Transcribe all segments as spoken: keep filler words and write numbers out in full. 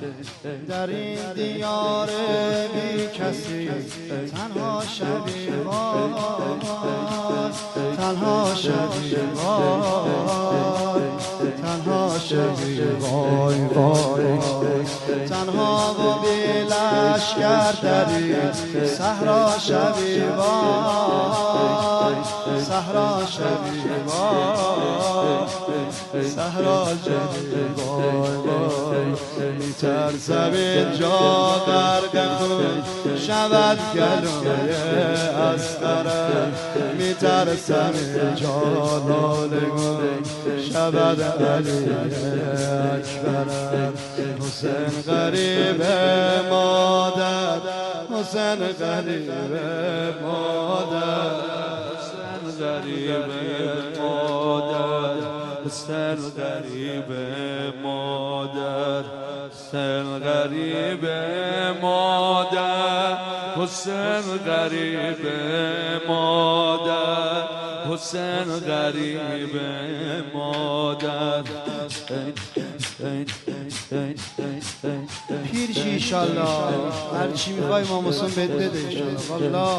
در این دیار بی کسی تنها شبی باز، تنها شبی باز، تنها شبی وای وای، تنها و بی لشکر دری صحرا شبی وای، صحرا شبی وای، صحرا شبی وای وای. میترسم اینجا غرق خون شود گلوی اصغرم، میترسم اینجا نالگون شود علی اکبرم. حسین غریب مادر، حسین غریب مادر، حسین غریب مادر، حسین غریب مادر، حسین غریب مادر، حسین غریب مادر، حسین غریب مادر. پیرشی ایشالله، هر چی میخوای امام حسین بهت بده ایشالله.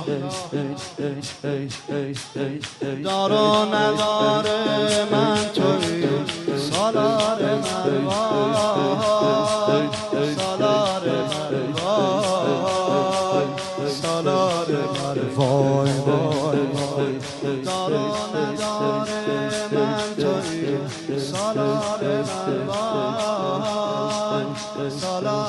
دار و ندار من توی سالار من وای، سالار من وای، سالار من وای وای وای. دار و ندار من توی سالار من وای، سالار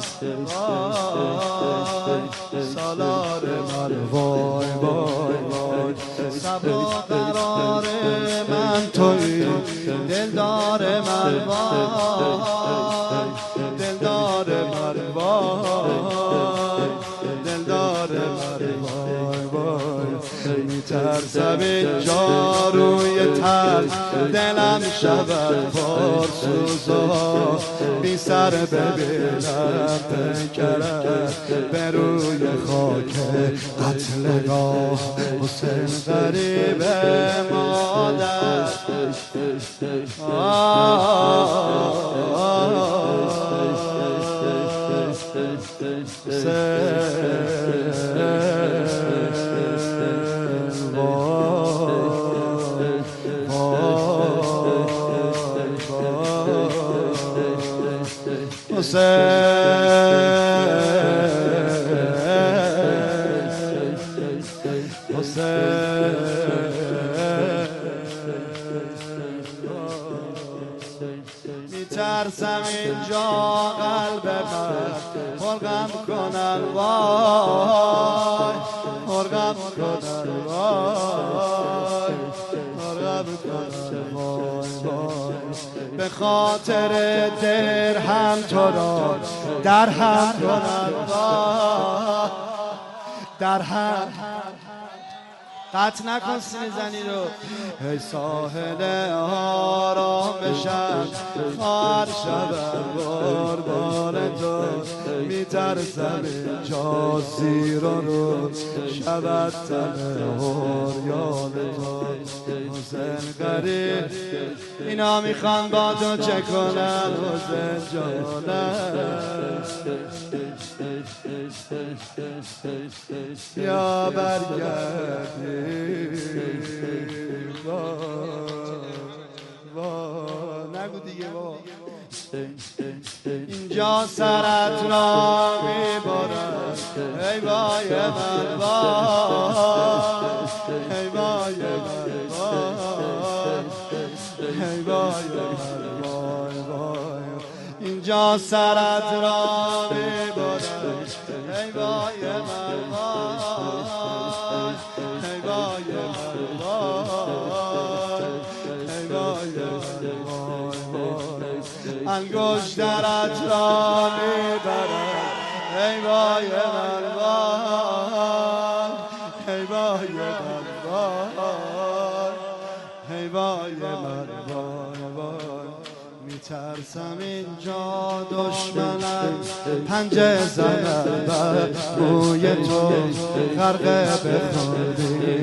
وای، سالار من وای وای وای. صبر و قرار من توی دلدار من وای، دلدار من وای، دلدار من وای وای. میترسم اینجا روی تل دلم شود پرسوزا، بی سر ببینم پیکرم به روی خاک قتلگاه. حسین غریب مادر، میترسم اینجا قلب من پرغم کنن وای، پرغم کنن وای، پرغم کنن وای وای. به خاطر درهم تو را درهم کنن وای، درهم. قطع نکن سینه زنی رو. ای ساحل آرامشم خواهر شدم قربان تو، میترسم اینجا زیر و رو شود تن عریان تو. حسین غریب اینا میخوان با تو چه کنن حسین جانم، یا برگردی با با نگو دیگه با. اینجا سرت را میبرن ای وای من وای، ای وای من وای، ای وای من وای وای. اینجا سرت را میبرن ای وای من وای، ای وای من وای، ای وای من وای وای. انگشترت را میبرن ای وای من وای، ای وای من وای، ای وای من وای وای. میترسم اینجا دشمنم پنجه زنم بر روی تو، غرقه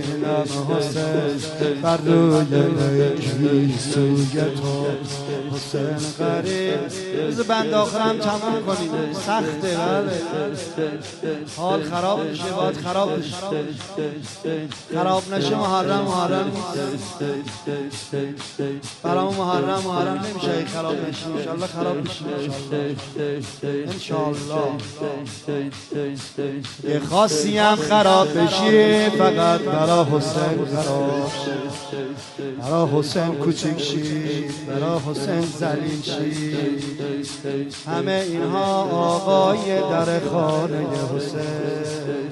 بخوابینم حسین بر روی گیسوی تو. حسین غریب. بذار بند آخرم تمام کنیم، سخته بله. حال خراب میشه، باید خراب بشه. خراب نشه محرم محرم نیست. برام محرم محرم نمیشه اگه خراب نشه. انشالله خراب بشه انشالله. یه خاصی هم خراب بشی فقط برا حسین خراب شی، برا حسین کوچک شی، برا حسین ذلیل شی. همه اینها آقای در خانه حسین.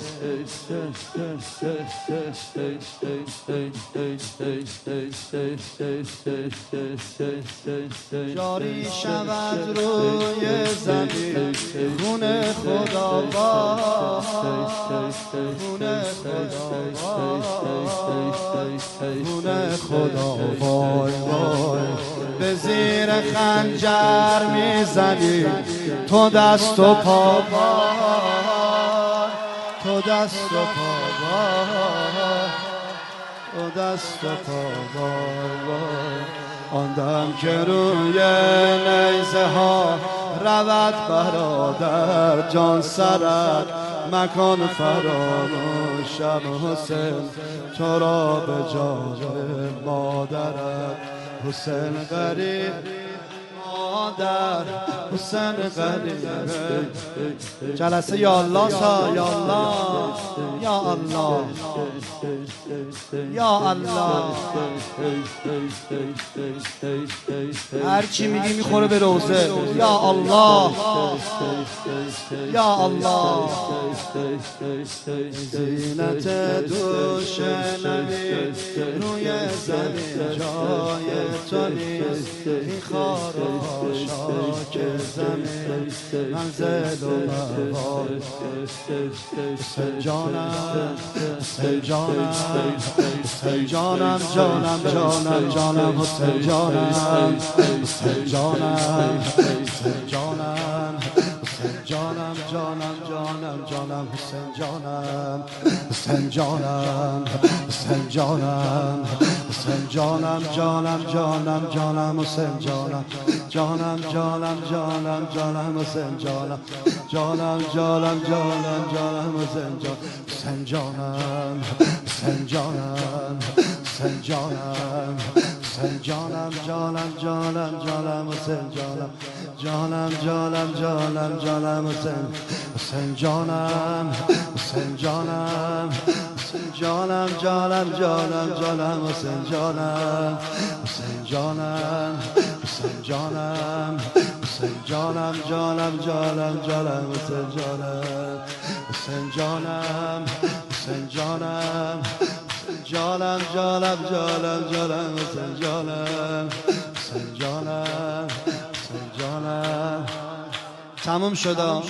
جاری شود روی زمین خون خداوند، خون خداوند، خون خدا. وای وای به زیر خنجر میزنی تو دست و پا، تو دست و پا، تو دست و پا. آن دم که روی نیزه ها رود برادر جان سرت مکان فراموشم حسین تو را به جان مادرت. حسین غریب مادر، حسین غریب. جلسه یا الله سا یا الله یا الله یا الله. هر چی میگی میخوره به روزه. یا الله یا الله. زینت دوش نبی روی زمین جای تو نیست. این خارا شاک زمین منزل و مقام. حسین جانم، حسین جانم، حسین جانم، جانم جانم جانم. حسین جانم، حسین جانم، حسین جانم، حسین جانم جانم جانم جانم. حسین جانم، حسین جانم، حسین جانم، حسین جانم جانم جانم جانم. حسین جانم جانم جانم جانم جانم. حسین جانم جانم جانم جانم جانم. حسین جانم، حسین جانم، حسین جانم، حسین جانم، حسین جانم جانم جانم جانم. حسین جانم جانم جانم جانم جانم. حسین، حسین جانم، حسین جانم، حسین جانم جانم جانم جانم. حسین جانم، حسین جانم، حسین جانم، حسین جانم جانم جانم جانم. حسین جانم، حسین جانم، حسین جانم، جانم جانم جانم جانم. حسین جانم، حسین جانم، حسین جانم. تموم شد.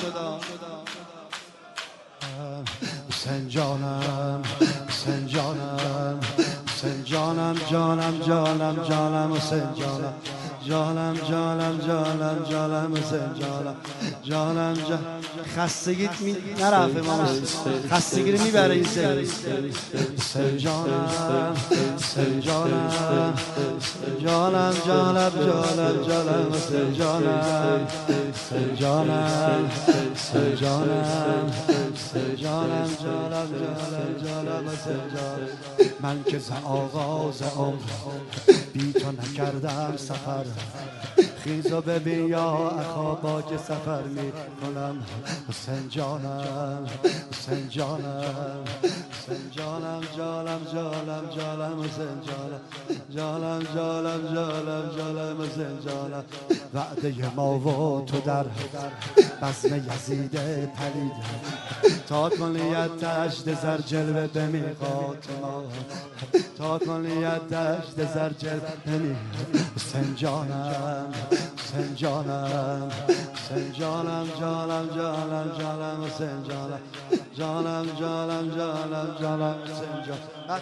حسین جانم، حسین جانم، حسین جانم جانم جانم جانم. حسین جانم جانم جانم جانم جانم. حسین جانم جانم جانم. خستگیت می نرفه ماما، خستگی رو میبره این سری. حسین جانم، حسین جانم، جانم جانم جانم جانم. حسین جانم، حسین جانم، حسین جانم، حسین جانم جانم جانم جانم. حسین جانم. من که ز آغاز عمر بی تو نکردم سفر، خیز و ببین یا اخا با که سفر می کنم. حسین جانم، حسین جانم، حسین جانم جانم جانم جانم. حسین جانم جانم جانم جانم جانم. حسین جانم. وعده ما و تو در بزم یزید پلید، تا کنیت دشت زر جلوه به میقات ما، تا کنیت دشت زر جلوه به میقات. حسین جانم، حسین جانم، حسین جانم جانم جانم جانم. حسین جانم جانم جانم جانم جانم. حسین جانم،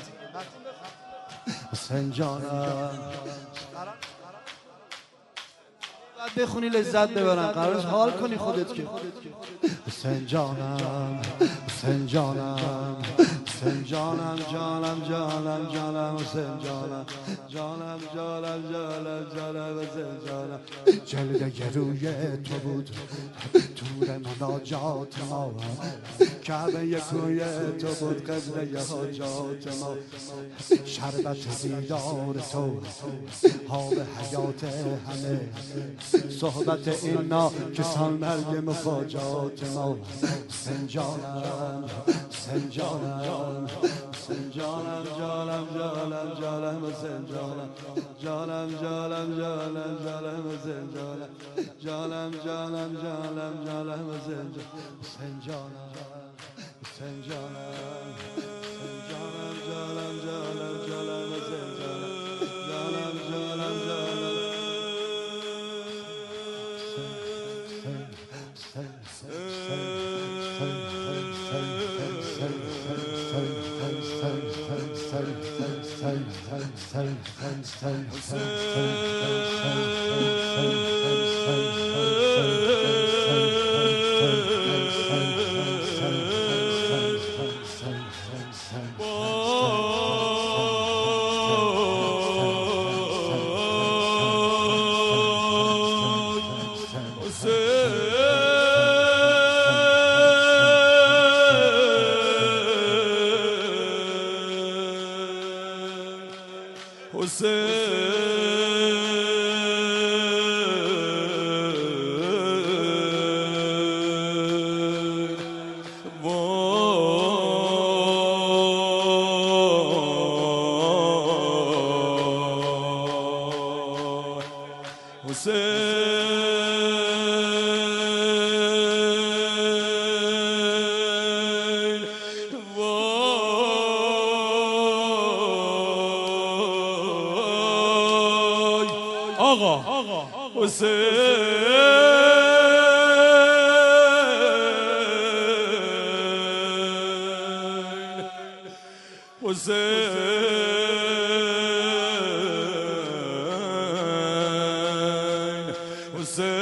حسین جانم. باید بخونی لذت ببرم، قرارش حال کنی خودت که. حسین جانم، حسین جانم، حسین جانم جانم جانم جانم حسین جانم جانم جانم جانم جانم حسین جانم جلوه روی تو بود تور مناجات ما کعبه کوی تو بود قبله حاجات ما شربت دیدار تو آب حیات همه صحبت اینا کسان مرگ مفاجات ما حسین جانم حسین جانم حسین جانم جانم جانم جانم حسین جانم جانم جانم جانم جانم حسین جانم جانم جانم جانم جانم حسین جانم حسین جانم حسین جانم جانم جانم جانم حسین جانم جانم جانم جانم Hussein, Hussein.